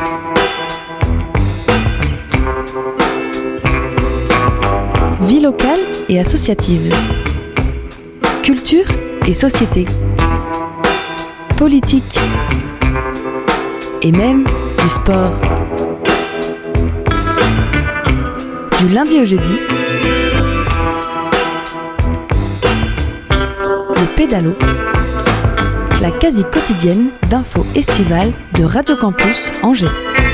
Vie locale et associative. Culture et société. Politique. Et même du sport. Du lundi au jeudi, le pédalo, la quasi quotidienne d'infos estivales de Radio Campus Angers.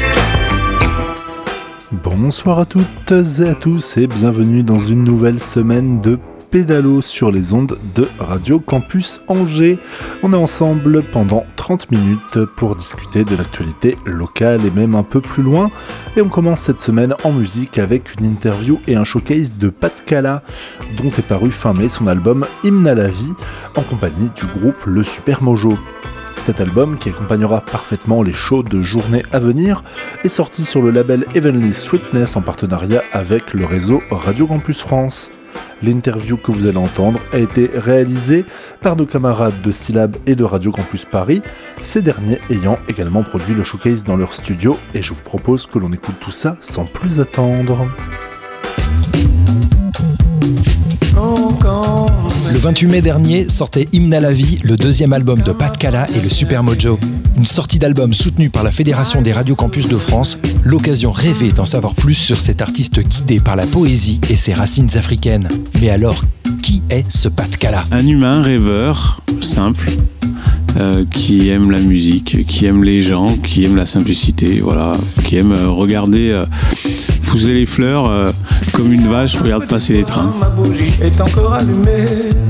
Bonsoir à toutes et à tous et bienvenue dans une nouvelle semaine de pédalo sur les ondes de Radio Campus Angers. On est ensemble pendant 30 minutes pour discuter de l'actualité locale et même un peu plus loin. Et on commence cette semaine en musique avec une interview et un showcase de Pat Cala, dont est paru fin mai son album Hymne à la vie, en compagnie du groupe Le Super Mojo. Cet album, qui accompagnera parfaitement les chaudes journées à venir, est sorti sur le label Heavenly Sweetness en partenariat avec le réseau Radio Campus France. L'interview que vous allez entendre a été réalisée par nos camarades de Syllab et de Radio Campus Paris, ces derniers ayant également produit le showcase dans leur studio, et je vous propose que l'on écoute tout ça sans plus attendre. Le 28 mai dernier sortait Hymne à la vie, le deuxième album de Pat Cala et le Super Mojo. Une sortie d'album soutenue par la Fédération des radios campus de France, l'occasion rêvée d'en savoir plus sur cet artiste guidé par la poésie et ses racines africaines. Mais alors, qui est ce Pat Cala ? Un humain rêveur, simple, qui aime la musique, qui aime les gens, qui aime la simplicité, voilà, qui aime regarder pousser les fleurs comme une vache regarde passer les trains. Ma bougie est encore allumée.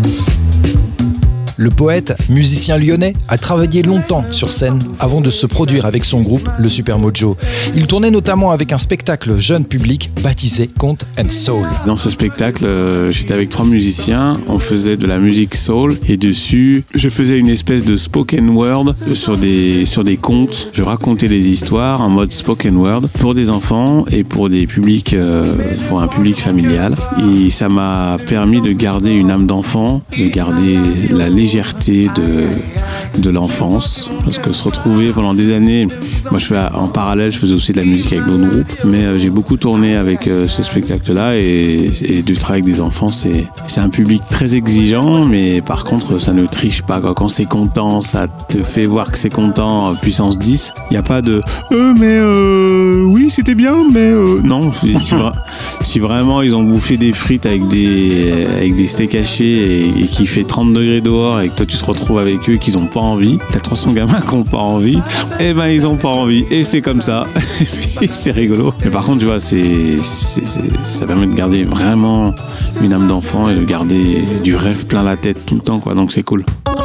Le poète, musicien lyonnais, a travaillé longtemps sur scène avant de se produire avec son groupe, le Super Mojo. Il tournait notamment avec un spectacle jeune public baptisé Conte & Soul. Dans ce spectacle, j'étais avec 3 musiciens, on faisait de la musique soul et dessus, je faisais une espèce de spoken word sur des contes. Je racontais des histoires en mode spoken word pour des enfants et pour des publics, pour un public familial. Et ça m'a permis de garder une âme d'enfant, de garder la légèreté de l'enfance, parce que se retrouver pendant des années, moi en parallèle je faisais aussi de la musique avec d'autres groupes, mais j'ai beaucoup tourné avec ce spectacle là et du travail avec des enfants, c'est un public très exigeant, mais par contre ça ne triche pas quoi. Quand c'est content, ça te fait voir que c'est content puissance 10, il n'y a pas de oui c'était bien mais non, si vraiment ils ont bouffé des frites avec des steaks hachés et qu'il fait 30 degrés dehors et que toi tu te retrouves avec eux et qu'ils ont pas envie, t'as 300 gamins qui ont pas envie, et ben ils ont pas envie et c'est comme ça. Et c'est rigolo, mais par contre tu vois ça permet de garder vraiment une âme d'enfant et de garder du rêve plein la tête tout le temps quoi, donc c'est cool.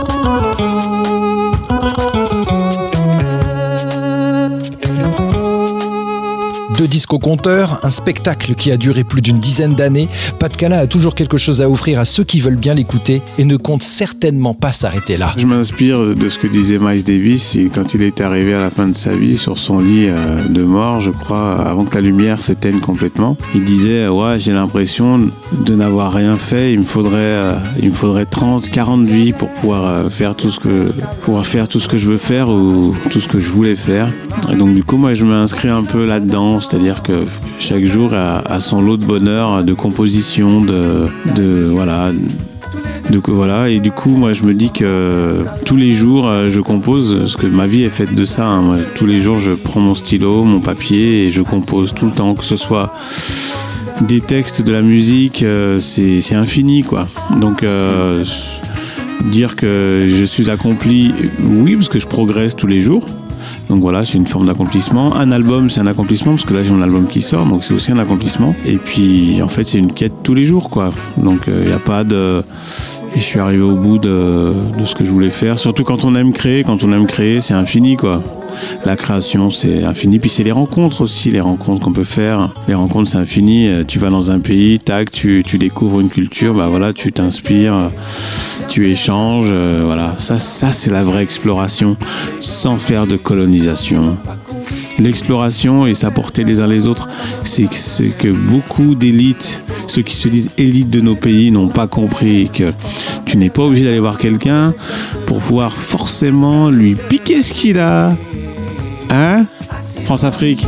Deux disques au compteur, un spectacle qui a duré plus d'une dizaine d'années, Pat Cala a toujours quelque chose à offrir à ceux qui veulent bien l'écouter et ne compte certainement pas s'arrêter là. Je m'inspire de ce que disait Miles Davis quand il est arrivé à la fin de sa vie sur son lit de mort, je crois, avant que la lumière s'éteigne complètement. Il disait ouais, j'ai l'impression de n'avoir rien fait, il me faudrait 30, 40 vies pour pouvoir faire tout ce que je veux faire ou tout ce que je voulais faire. Et donc du coup moi je m'inscris un peu là-dedans. C'est-à-dire que chaque jour a son lot de bonheur, de composition, voilà. Et du coup, moi, je me dis que tous les jours, je compose, parce que ma vie est faite de ça. Moi, tous les jours, je prends mon stylo, mon papier et je compose tout le temps, que ce soit des textes, de la musique, c'est infini, quoi. Donc, dire que je suis accompli, oui, parce que je progresse tous les jours. Donc voilà, c'est une forme d'accomplissement. Un album, c'est un accomplissement, parce que là, j'ai mon album qui sort, donc c'est aussi un accomplissement. Et puis, en fait, c'est une quête tous les jours, quoi. Donc, il n'y a pas de... Et je suis arrivé au bout de ce que je voulais faire. Surtout quand on aime créer, c'est infini, quoi. La création, c'est infini. Puis c'est les rencontres aussi, les rencontres qu'on peut faire. Les rencontres, c'est infini. Tu vas dans un pays, tac, tu découvres une culture, bah voilà, tu t'inspires, tu échanges, voilà. Ça, c'est la vraie exploration, sans faire de colonisation. L'exploration et s'apporter les uns les autres, c'est ce que beaucoup d'élites, ceux qui se disent élites de nos pays, n'ont pas compris, que tu n'es pas obligé d'aller voir quelqu'un pour pouvoir forcément lui piquer ce qu'il a, hein, France-Afrique.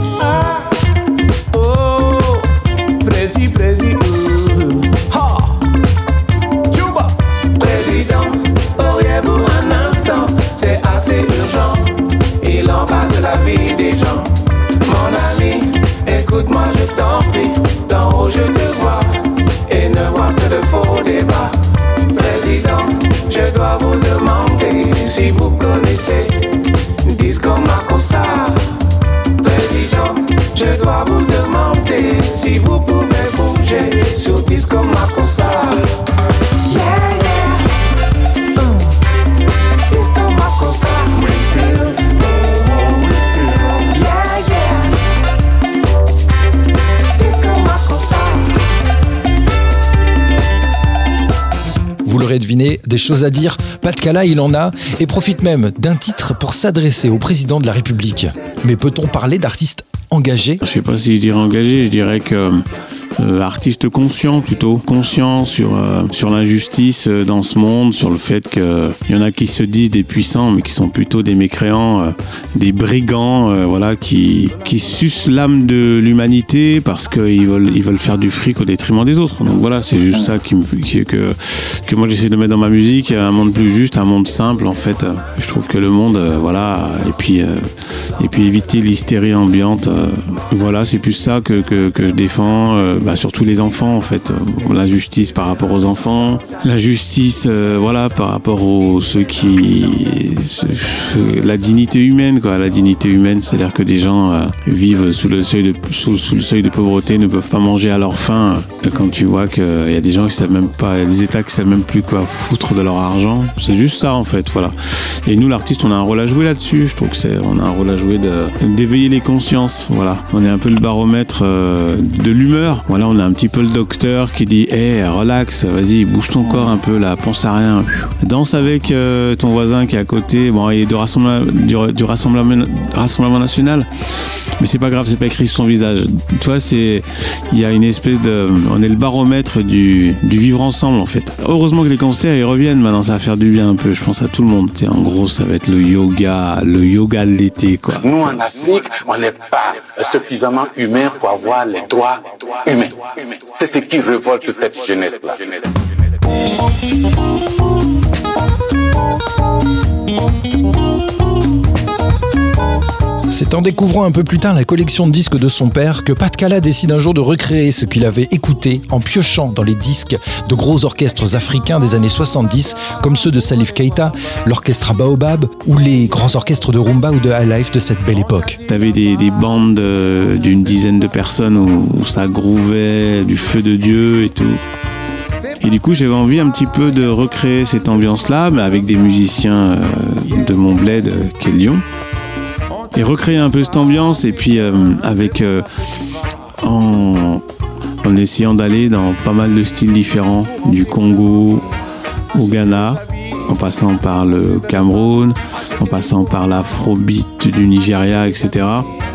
Président, auriez-vous un instant? C'est assez urgent. Il en va de la vie des gens. Mon ami, écoute-moi, je t'en prie. D'en haut, je te vois. Et ne vois que de faux débats. Président, je dois vous demander si vous connaissez Disco Makossa. Président, je dois vous demander si vous pouvez bouger sur Disco Makossa. Yeah, yeah. Disco Makossa. Refill. Yeah, yeah. Disco Makossa. Vous l'aurez deviné, des choses à dire, Pat Cala il en a, et profite même d'un titre pour s'adresser au président de la République. Mais peut-on parler d'artistes engagés ? Je sais pas si je dirais engagé, je dirais que artiste conscient plutôt, conscient sur l'injustice dans ce monde, sur le fait qu'il y en a qui se disent des puissants mais qui sont plutôt des mécréants, des brigands, voilà, qui sucent l'âme de l'humanité parce qu'ils veulent faire du fric au détriment des autres. Donc voilà, c'est juste ça que moi j'essaie de mettre dans ma musique, un monde plus juste, un monde simple en fait. Je trouve que le monde, voilà, et puis éviter l'hystérie ambiante, voilà, c'est plus ça que je défends. Surtout les enfants en fait, la justice par rapport aux enfants, la justice voilà, par rapport aux ceux qui la dignité humaine quoi, la dignité humaine, c'est-à-dire que des gens vivent sous le seuil de pauvreté, ne peuvent pas manger à leur faim. Quand tu vois qu'il y a des gens qui savent même pas, il y a des États qui savent même plus quoi foutre de leur argent, c'est juste ça en fait, voilà. Et nous l'artiste, on a un rôle à jouer là-dessus. Je trouve que on a un rôle à jouer d'éveiller les consciences, voilà. On est un peu le baromètre de l'humeur. Voilà, on a un petit peu le docteur qui dit hey, relax, vas-y, bouge ton corps un peu là, pense à rien. Danse avec ton voisin qui est à côté. Bon, il est du Rassemblement National. Mais c'est pas grave, c'est pas écrit sur son visage. Tu vois, il y a une espèce on est le baromètre du vivre ensemble en fait. Heureusement que les concerts ils reviennent maintenant, ça va faire du bien un peu, je pense à tout le monde. En gros, ça va être le yoga de l'été quoi. Nous en Afrique, on n'est pas suffisamment humains pour avoir les droits humains. C'est ce qui révolte cette jeunesse-là. C'est en découvrant un peu plus tard la collection de disques de son père que Pat Cala décide un jour de recréer ce qu'il avait écouté en piochant dans les disques de gros orchestres africains des années 70, comme ceux de Salif Keita, l'orchestre Baobab ou les grands orchestres de rumba ou de highlife de cette belle époque. T'avais des bandes d'une dizaine de personnes où ça groovait, du feu de Dieu et tout. Et du coup, j'avais envie un petit peu de recréer cette ambiance-là, mais avec des musiciens de mon bled qui est Lyon. Et recréer un peu cette ambiance, et puis en essayant d'aller dans pas mal de styles différents, du Congo au Ghana, en passant par le Cameroun, en passant par l'afrobeat du Nigeria, etc.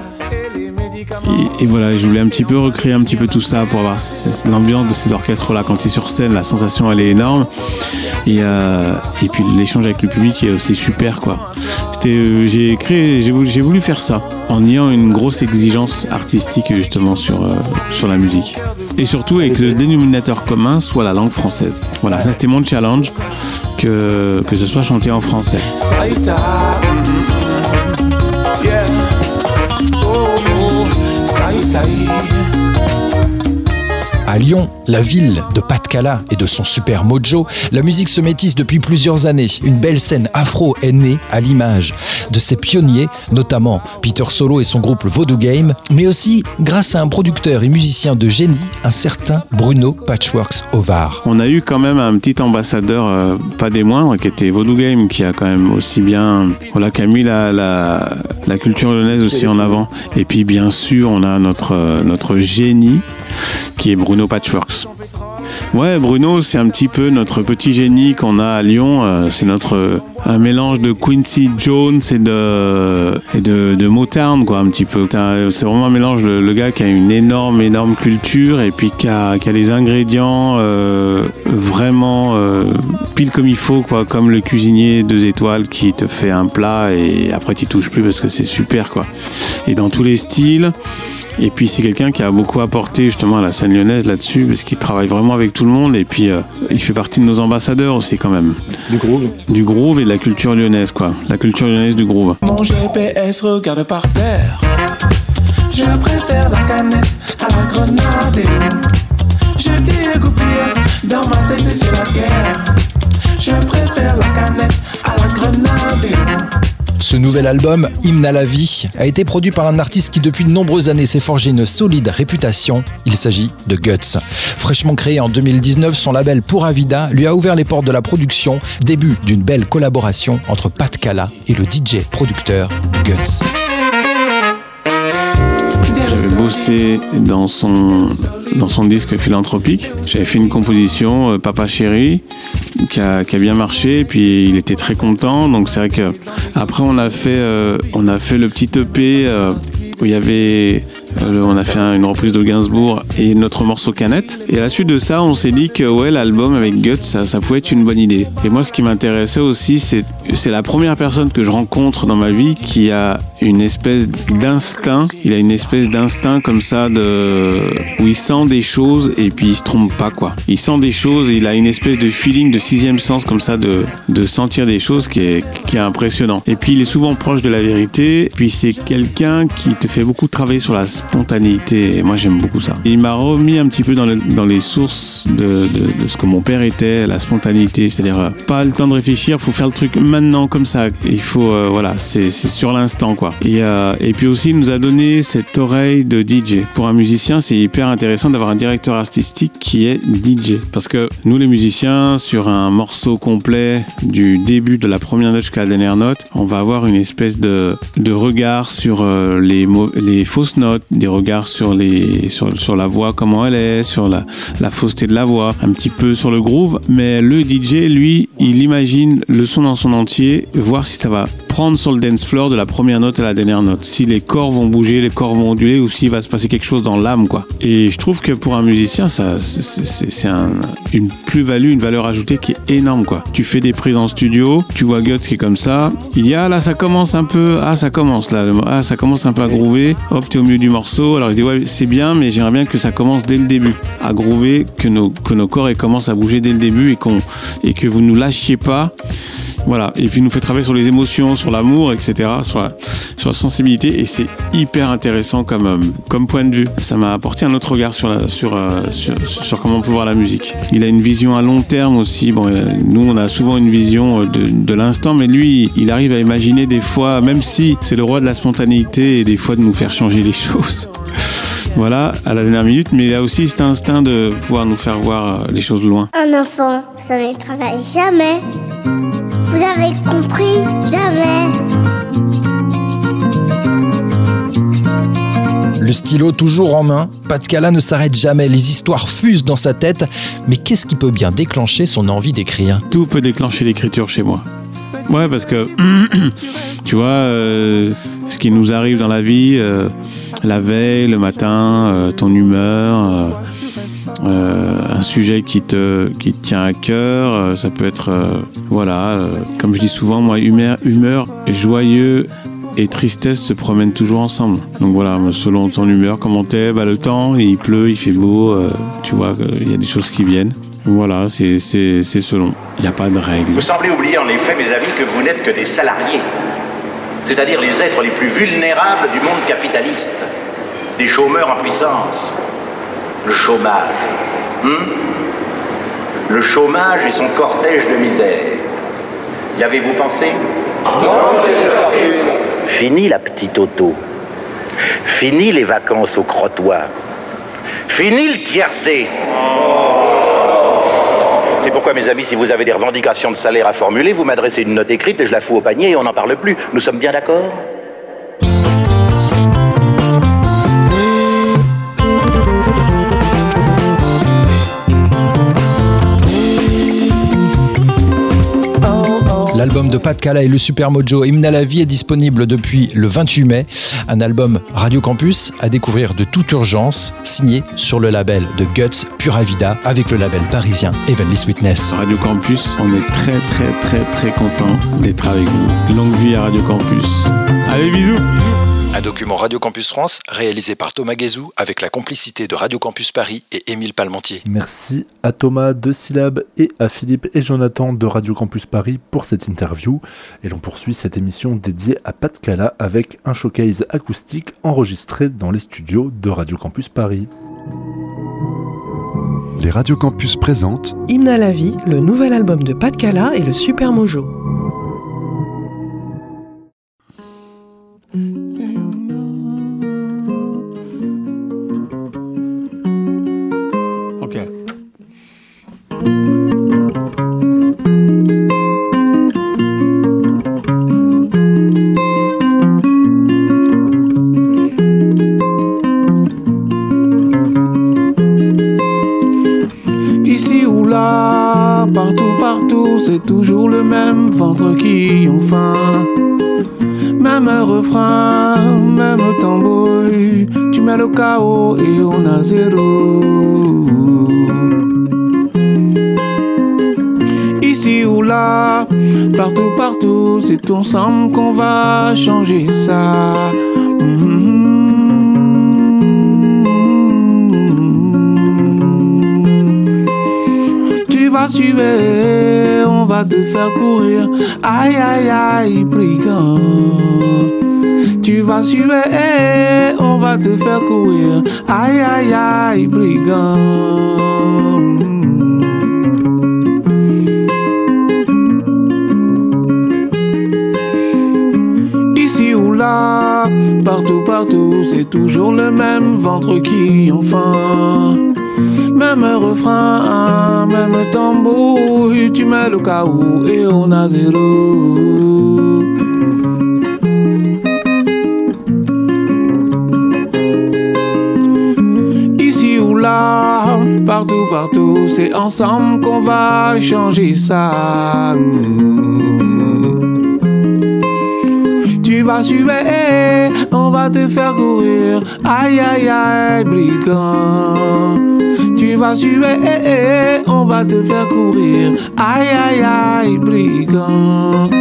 Et voilà, je voulais un petit peu recréer un petit peu tout ça pour avoir l'ambiance de ces orchestres-là. Quand tu es sur scène, la sensation elle est énorme. Et puis l'échange avec le public est aussi super quoi. J'ai voulu faire ça en ayant une grosse exigence artistique justement sur la musique. Et surtout avec le dénominateur commun soit la langue française. Voilà, ça c'était mon challenge, que ce soit chanté en français. À Lyon, la ville de Pat Cala et de son super mojo, la musique se métisse depuis plusieurs années. Une belle scène afro est née à l'image de ses pionniers, notamment Peter Solo et son groupe Voodoo Game, mais aussi grâce à un producteur et musicien de génie, un certain Bruno Patchworks Ovar. On a eu quand même un petit ambassadeur, pas des moindres, qui était Voodoo Game, qui a quand même aussi bien, voilà, qui a mis la culture lyonnaise aussi en avant. Et puis bien sûr, on a notre génie, qui est Bruno Ouais, Bruno, c'est un petit peu notre petit génie qu'on a à Lyon. C'est notre un mélange de Quincy Jones et de Motown, quoi, un petit peu. C'est vraiment un mélange. Le gars qui a une énorme culture et puis qui a les ingrédients vraiment pile comme il faut, quoi, comme le cuisinier 2 étoiles qui te fait un plat et après tu touches plus parce que c'est super, quoi. Et dans tous les styles. Et puis c'est quelqu'un qui a beaucoup apporté justement à la scène lyonnaise là-dessus parce qu'il travaille vraiment avec tout le monde et puis il fait partie de nos ambassadeurs aussi quand même. Du groove et de la culture lyonnaise, quoi. La culture lyonnaise du groove. Mon GPS regarde par terre. Je préfère la canette à la grenade. Je dégoupille dans ma tête sur la guerre. Je préfère la canette à la grenade. Ce nouvel album, Hymne à la vie, a été produit par un artiste qui depuis de nombreuses années s'est forgé une solide réputation. Il s'agit de Guts. Fraîchement créé en 2019, son label Pura Vida lui a ouvert les portes de la production, début d'une belle collaboration entre Pat Cala et le DJ producteur Guts. J'avais bossé dans son disque philanthropique. J'avais fait une composition, Papa Chéri, qui a bien marché. Et puis il était très content. Donc c'est vrai que après on a fait le petit EP où il y avait on a fait une reprise de Gainsbourg et notre morceau Canette. Et à la suite de ça, on s'est dit que ouais, l'album avec Guts, ça pouvait être une bonne idée. Et moi, ce qui m'intéressait aussi, c'est la première personne que je rencontre dans ma vie qui a une espèce d'instinct. Il a une espèce d'instinct comme ça où il sent des choses et puis il se trompe pas, quoi. Il sent des choses et il a une espèce de feeling de 6e sens comme ça de sentir des choses qui est impressionnant. Et puis il est souvent proche de la vérité. Puis c'est quelqu'un qui te fait beaucoup travailler sur la spontanéité et moi j'aime beaucoup ça. Il m'a remis un petit peu dans les sources de ce que mon père était, la spontanéité, c'est-à-dire pas le temps de réfléchir, faut faire le truc maintenant comme ça. Il faut voilà, c'est sur l'instant, quoi. Et puis aussi il nous a donné cette oreille de DJ. Pour un musicien, c'est hyper intéressant d'avoir un directeur artistique qui est DJ parce que nous les musiciens sur un morceau complet du début de la première note jusqu'à la dernière note, on va avoir une espèce de regard sur les fausses notes, des regards sur la voix, comment elle est, sur la fausseté de la voix, un petit peu sur le groove. Mais le DJ, lui, il imagine le son dans son entier, voir si ça va prendre sur le dance floor de la première note à la dernière note, si les corps vont bouger, les corps vont onduler ou s'il va se passer quelque chose dans l'âme, quoi. Et je trouve que pour un musicien, ça c'est une plus-value, une valeur ajoutée qui est énorme, quoi. Tu fais des prises en studio, tu vois Guts qui est comme ça, il dit là ça commence un peu, ça commence un peu à groover, hop t'es au milieu du morceau, alors il dit ouais c'est bien mais j'aimerais bien que ça commence dès le début, à groover, que nos corps commencent à bouger dès le début et que vous nous lâchiez pas. Voilà, et puis il nous fait travailler sur les émotions, sur l'amour, etc., sur la sensibilité, et c'est hyper intéressant comme point de vue. Ça m'a apporté un autre regard sur comment on peut voir la musique. Il a une vision à long terme aussi. Bon, nous, on a souvent une vision de l'instant, mais lui, il arrive à imaginer des fois, même si c'est le roi de la spontanéité, et des fois de nous faire changer les choses. Voilà, à la dernière minute, mais il a aussi cet instinct de pouvoir nous faire voir les choses loin. Un enfant, ça ne travaille jamais. Vous avez compris? Jamais. Le stylo toujours en main, Pat Cala ne s'arrête jamais, les histoires fusent dans sa tête. Mais qu'est-ce qui peut bien déclencher son envie d'écrire? Tout peut déclencher l'écriture chez moi. Ouais, parce que, tu vois, ce qui nous arrive dans la vie, la veille, le matin, ton humeur... un sujet qui te tient à cœur, ça peut être comme je dis souvent, moi humeur joyeux et tristesse se promènent toujours ensemble. Donc voilà, selon ton humeur, comment t'es, le temps, il pleut, il fait beau, tu vois, il y a des choses qui viennent. Voilà, c'est selon. Il n'y a pas de règle. Vous semblez oublier en effet, mes amis, que vous n'êtes que des salariés, c'est-à-dire les êtres les plus vulnérables du monde capitaliste, des chômeurs en puissance. Le chômage. Le chômage et son cortège de misère. Y avez-vous pensé? Non, fini la petite auto. Fini les vacances au crottoir. Fini le tiercé. C'est pourquoi, mes amis, si vous avez des revendications de salaire à formuler, vous m'adressez une note écrite et je la fous au panier et on n'en parle plus. Nous sommes bien d'accord? L'album de Pat Cala et le Super Mojo, Hymne à la vie, est disponible depuis le 28 mai. Un album Radio Campus à découvrir de toute urgence, signé sur le label de Guts Pura Vida avec le label parisien Heavenly Sweetness. Radio Campus, on est très content d'être avec vous. Longue vie à Radio Campus. Allez, bisous. Un document Radio Campus France réalisé par Thomas Guézou avec la complicité de Radio Campus Paris et Émile Palmentier. Merci à Thomas de Syllab et à Philippe et Jonathan de Radio Campus Paris pour cette interview. Et l'on poursuit cette émission dédiée à Pat Cala avec un showcase acoustique enregistré dans les studios de Radio Campus Paris. Les Radio Campus présentent Hymne à la vie, le nouvel album de Pat Cala et le Super Mojo. Partout, c'est toujours le même ventre qui ont faim. Même refrain, même tambouille. Tu mets le chaos et on a zéro. Ici ou là, partout, c'est ensemble qu'on va changer ça. Tu vas suivre, on va te faire courir. Aïe, aïe, aïe, brigand. Tu vas suivre, on va te faire courir. Aïe, aïe, aïe, brigand. Ici ou là, partout, c'est toujours le même ventre qui ont faim. Même refrain, même tambour, tu mets le chaos et on a zéro. Ici ou là, partout, c'est ensemble qu'on va changer ça. Tu vas suivre, on va te faire courir. Aïe, aïe, aïe, brigand. Tu vas suivre, on va te faire courir. Aïe, aïe, aïe, brigand.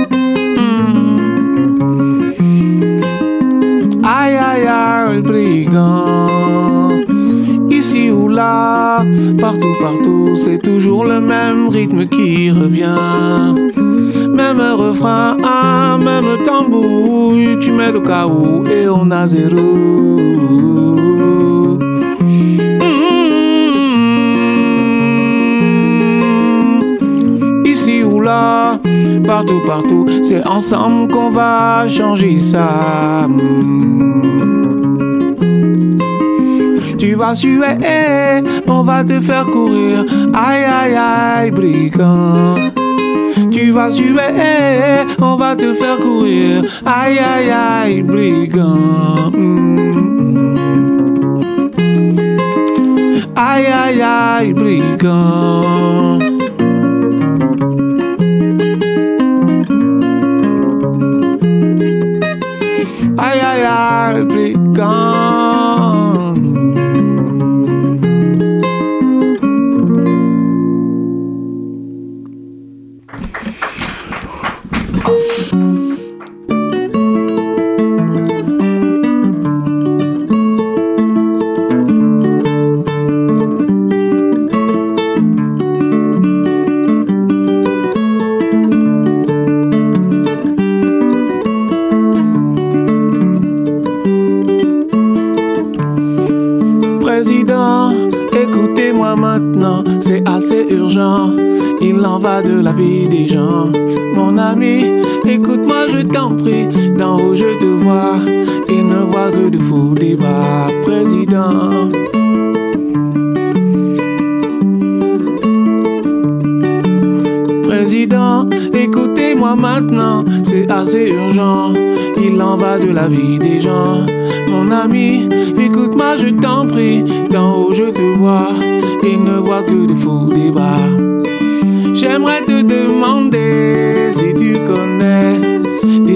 Aïe, aïe, aïe, brigand. Ici ou là, partout, c'est toujours le même rythme qui revient. Même refrain, même tambour. Tu mets le chaos et on a zéro. Ici ou là, partout, c'est ensemble qu'on va changer ça. Tu vas suivre, on va te faire courir. Aïe, aïe, aïe, brigand. Tu vas suivre, on va te faire courir. Aïe, aïe, aïe, brigand. Aïe, aïe, aïe, brigand. Aïe, aïe, aïe, brigand. Écoutez-moi maintenant, c'est assez urgent. Il en va de la vie des gens. Mon ami, écoute-moi, je t'en prie. D'en haut, je te vois et ne vois que de faux débats. Président, Président, écoutez-moi maintenant, c'est assez urgent. Il en va de la vie des gens. Mon ami, écoute-moi, je t'en prie. D'en haut, je te vois et ne vois que de faux débats. J'aimerais te demander si tu connais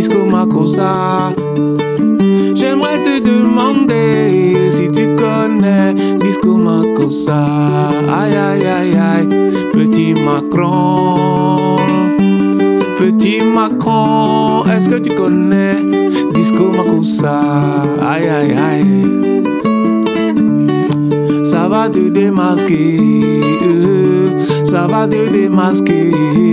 Disco Makossa. J'aimerais te demander si tu connais Disco Makossa. Aïe aïe aïe aïe, petit Macron. Petit Macron, est-ce que tu connais Disco Makossa? Aïe aïe aïe. Ça va te démasquer, ça va te démasquer.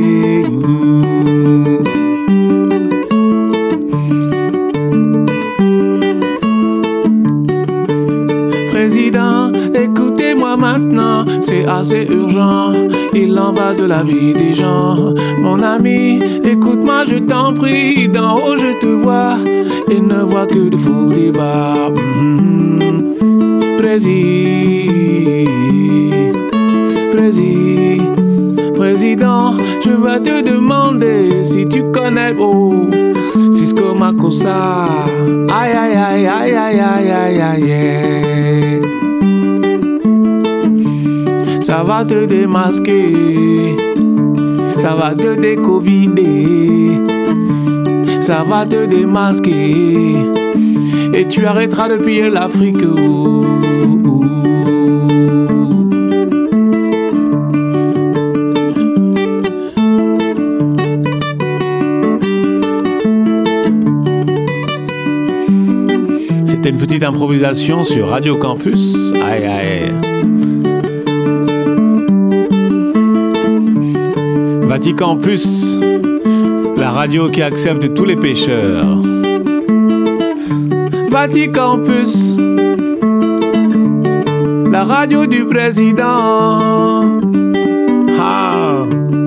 Président, écoutez-moi maintenant, c'est assez urgent. Il en va de la vie des gens. Mon ami, écoute-moi, je t'en prie. D'en haut, je te vois et ne vois que de faux débats. Président, je vais te demander si tu connais Cisco Makossa. Aïe aïe aïe aïe aïe aïe aïe aïe. Ça va te démasquer, ça va te décovider, ça va te démasquer et tu arrêteras de piller l'Afrique. C'était une petite improvisation sur Radio Campus. Aïe aïe. Vatican Plus, la radio qui accepte tous les pécheurs. Vatican Plus, la radio du président. Ah.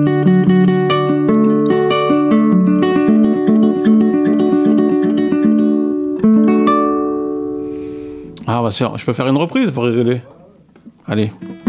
Ah, bah sûr, je peux faire une reprise pour rigoler. Allez.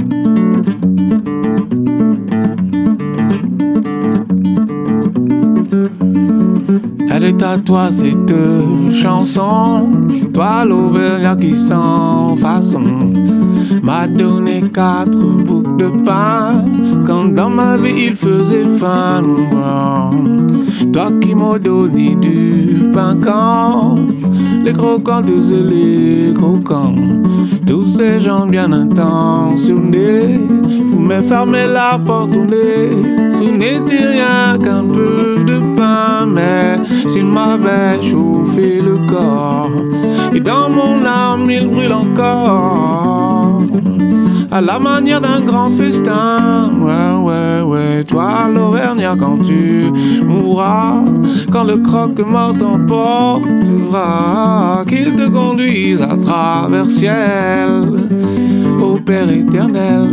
Elle est à toi cette chanson, toi l'Auvergnat qui sans façon m'a donné 4 boucles de pain quand dans ma vie il faisait faim. Toi qui m'as donné du pain quand les croquantes et les croquants, tous ces gens bien intentionnés pour me fermer la porte au nez. Ce n'était rien qu'un peu de pain, mais s'il m'avait chauffé le corps et dans mon âme il brûle encore à la manière d'un grand festin. Ouais, toi l'Auvergnat quand tu mourras, quand le croque-mort t'emportera, qu'il te conduise à travers ciel au Père éternel,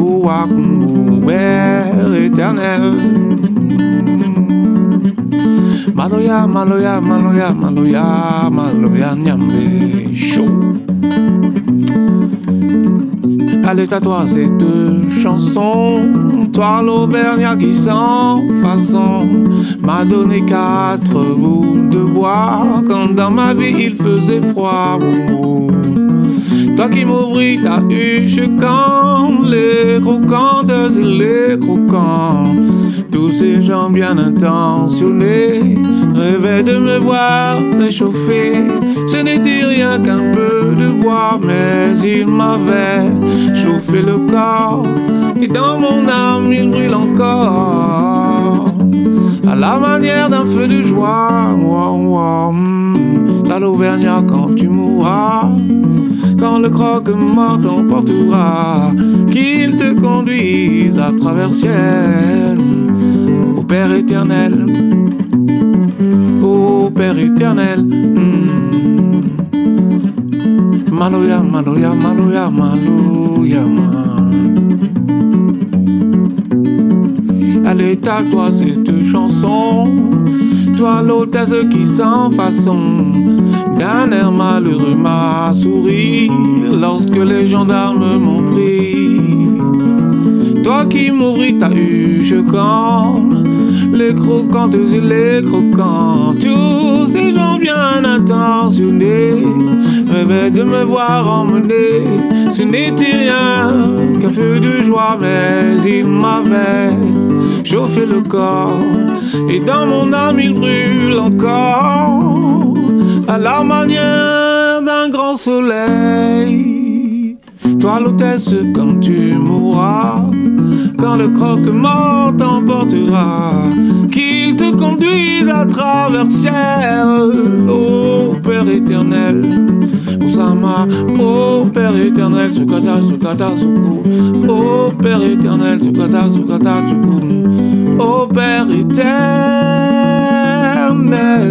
Père éternel. Maloya, maloya, maloya, maloya, maloya, nyambe, chaud. Allez à toi cette chanson, toi l'Auvergnat qui sans façon m'a donné 4 bouts de bois quand dans ma vie il faisait froid. Toi qui m'ouvris ta huche quand les croquantes et les croquants, tous ces gens bien intentionnés rêvaient de me voir réchauffer. Ce n'était rien qu'un peu de bois, mais il m'avait chauffé le corps et dans mon âme il brûle encore à la manière d'un feu de joie. Là l'Auvergnat quand tu mourras, quand le croque-mort t'emportera, qu'il te conduise à travers ciel au Père éternel, au Père éternel. Maloya, maloya, maloya, maloya, allez, à toi cette chanson, toi l'hôtesse qui sans façon d'un air malheureux m'a souri lorsque les gendarmes m'ont pris. Toi qui m'ouvris ta huche quand les croquantes et les croquants, tous ces gens bien intentionnés rêvaient de me voir emmener Ce n'était rien qu'un feu de joie, mais il m'avait chauffé le corps. Et dans mon âme il brûle encore, à la manière d'un grand soleil. Toi l'hôtesse, quand tu mourras, quand le croque-mort t'emportera, qu'il te conduise à travers ciel, ô Père éternel. Oussama, ô Père éternel, Sukata, Sukata, Suku. Ô Père éternel, Sukata, Sukata, Suku. Ô Père éternel.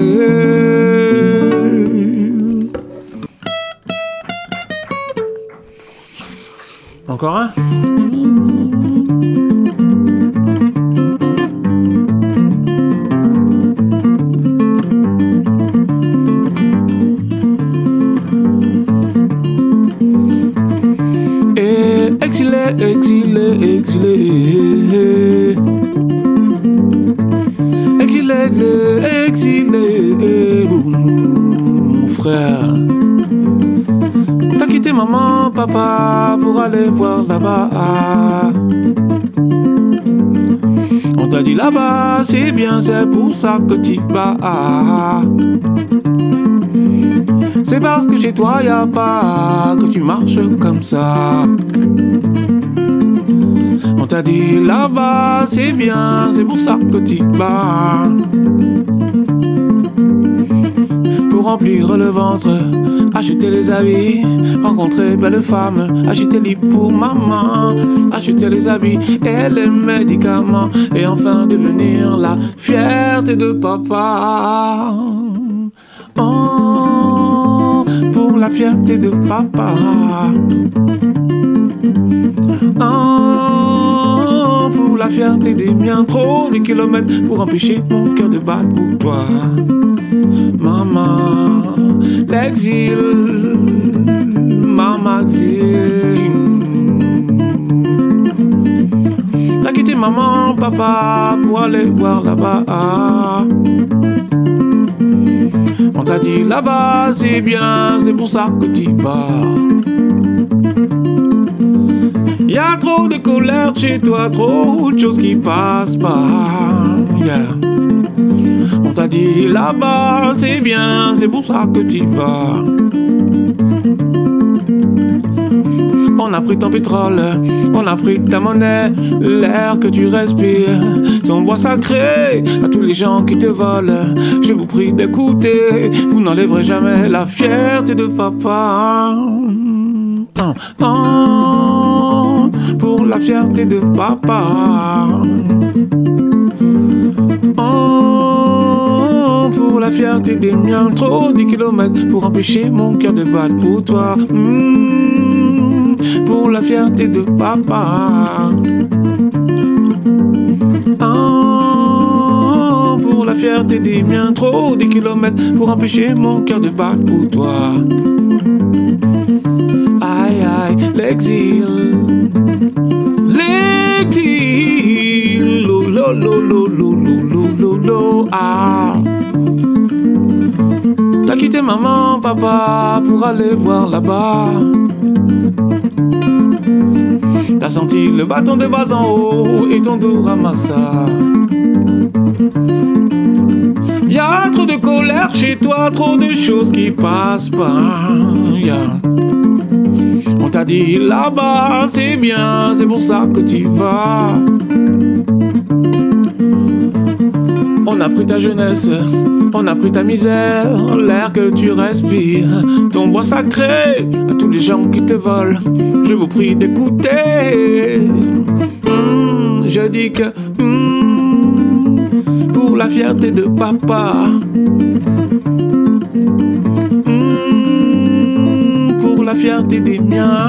Encore un? Exilé, exilé, exilé. Exilé, exilé, mon frère. T'as quitté maman, papa pour aller voir là-bas. On t'a dit là-bas, c'est bien, c'est pour ça que tu vas. C'est parce que chez toi y a pas que tu marches comme ça. On t'a dit là-bas c'est bien, c'est pour ça que tu vas. Pour remplir le ventre, acheter les habits, rencontrer belle femme, acheter les lits pour maman, acheter les habits et les médicaments, et enfin devenir la fierté de papa. Oh, pour la fierté de papa. Oh, pour la fierté des miens. Trop de kilomètres pour empêcher mon cœur de battre pour toi. Maman, l'exil, maman, exil. T'as quitté maman, papa pour aller voir là-bas. On t'a dit là-bas c'est bien, c'est pour ça que tu pars. Y'a trop de colère chez toi, trop de choses qui passent pas. Yeah. On t'a dit là-bas c'est bien, c'est pour ça que tu vas. On a pris ton pétrole, on a pris ta monnaie, l'air que tu respires, ton bois sacré, à tous les gens qui te volent. Je vous prie d'écouter, vous n'enlèverez jamais la fierté de papa. Oh, pour la fierté de papa. Oh, pour la fierté des miens. Trop de kilomètres pour empêcher mon cœur de battre pour toi. Pour la fierté de papa. Oh, pour la fierté des miens. Trop de kilomètres pour empêcher mon cœur de battre pour toi. Aïe aïe, l'exil. L'exil. Lo lo lo lo lo lo lo lo. Ah. T'as quitté maman, papa pour aller voir là-bas. T'as senti le bâton de bas en haut et ton dos ramassa. Y'a trop de colère chez toi, trop de choses qui passent pas. Yeah. On t'a dit là-bas c'est bien, c'est pour ça que tu vas. On a pris ta jeunesse, on a pris ta misère, l'air que tu respires, ton bois sacré, à tous les gens qui te volent. Je vous prie d'écouter. Je dis que pour la fierté de papa. Pour la fierté des miens.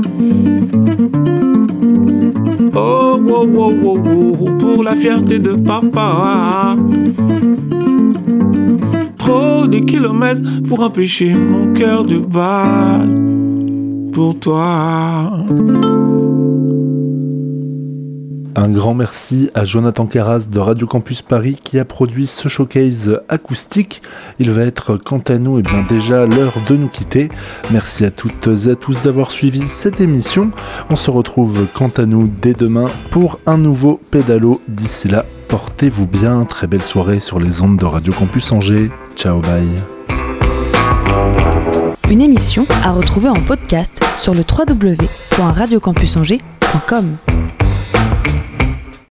Oh, oh, oh, oh, oh, pour la fierté de papa. Trop de kilomètres pour empêcher mon cœur de battre pour toi. Un grand merci à Jonathan Carras de Radio Campus Paris qui a produit ce showcase acoustique. Il va être quant à nous déjà l'heure de nous quitter. Merci à toutes et à tous d'avoir suivi cette émission. On se retrouve quant à nous dès demain pour un nouveau pédalo. D'ici là, portez-vous bien. Très belle soirée sur les ondes de Radio Campus Angers. Ciao, bye. Une émission à retrouver en podcast sur le www.radiocampusangers.com.